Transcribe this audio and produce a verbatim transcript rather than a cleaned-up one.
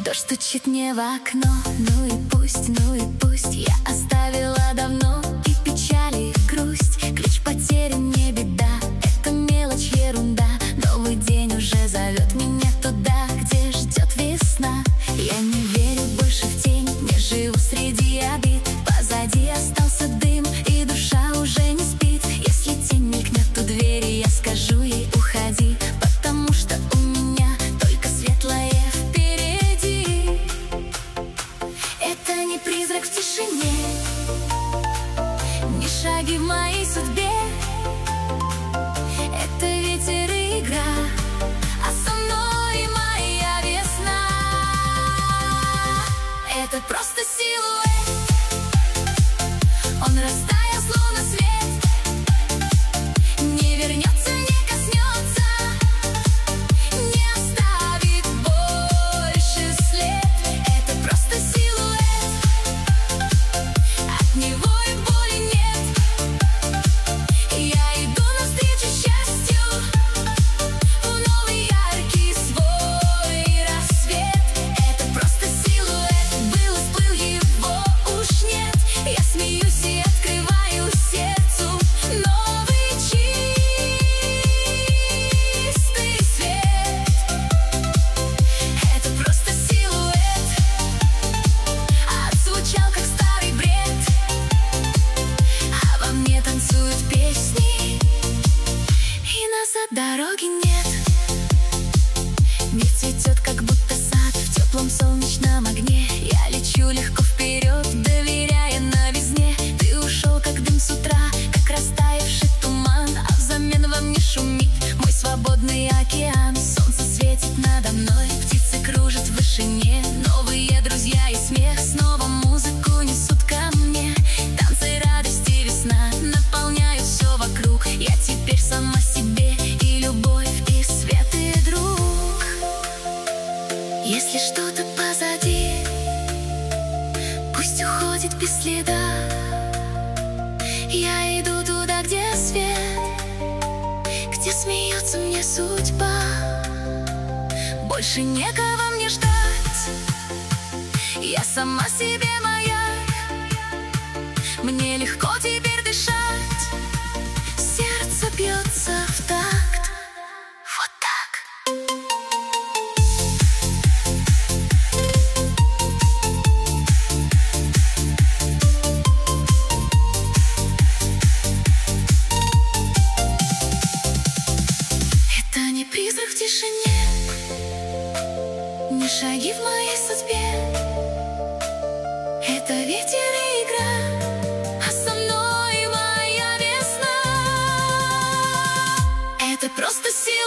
Дождь стучит мне в окно. Ну и пусть, ну и пусть. Я оставила давно и печаль, и грусть. Ключ потерян, не беда, это мелочь, ерунда. Новый день уже зовет меня туда, где ждет весна. Я не верю больше в тень, не живу среди обид. Позади остался дым, и душа уже не спит. Если тень мелькнет у двери, я скажу ей: уходи, потому что у меня только светлое впереди. Это не призрак в тишине, не шаги в моей судьбе. Это ветер и игра, а со мной моя весна. Это просто силуэт, он растаял словно свет, не вернется, не коснется, не оставит больше след. Это просто силуэт, от него и боли нет. Я иду навстречу счастью, в новый яркий свой рассвет. Это просто силуэт, был и сплыл, его уж нет. Я смеюсь и открываю сердцу новый чистый свет. Это просто силуэт, отзвучал как старый бред, а во мне танцуют песни, и назад дороги нет. Мир цветет, как будто сад в теплом солнечном огне. Я лечу легко вперед, доверяя новизне. Ты ушел, как дым с утра, как растаявший туман, а взамен во мне шумит мой свободный океан. Солнце светит надо мной, птицы кружат в вышине. Новые друзья и смех снова музыку несут ко мне. Танцы, радости, весна наполняют все вокруг. Я теперь сама себе и любовь, и свет, и друг. Если что-то позади, пусть уходит без следа. Я иду туда, где свет, где смеется мне судьба. Больше некого мне ждать, я сама себе маяк. Мне легко теперь дышать, сердце бьется в такт. Вот так. Это не призрак в тишине, не шаги в моей судьбе. Это ветер и игра, а со мной моя весна. Это просто сила.